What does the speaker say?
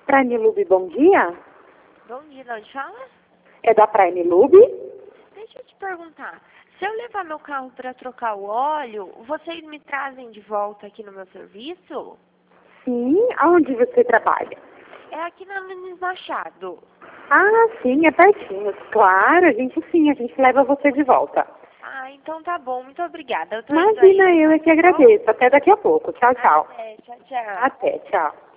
Prime Lube, bom dia. Bom dia, de onde fala? É da Prime Lube? Deixa eu te perguntar. Se eu levar meu carro para trocar o óleo, vocês me trazem de volta aqui no meu serviço? Sim, aonde você trabalha? É aqui na Nunes Machado. Ah, sim, é pertinho. Claro, a gente leva você de volta. Ah, então tá bom. Muito obrigada. Eu tô indo Imagina, aí. eu é que agradeço. Até daqui a pouco. Tchau, tchau. Até, tchau, tchau. Até, tchau.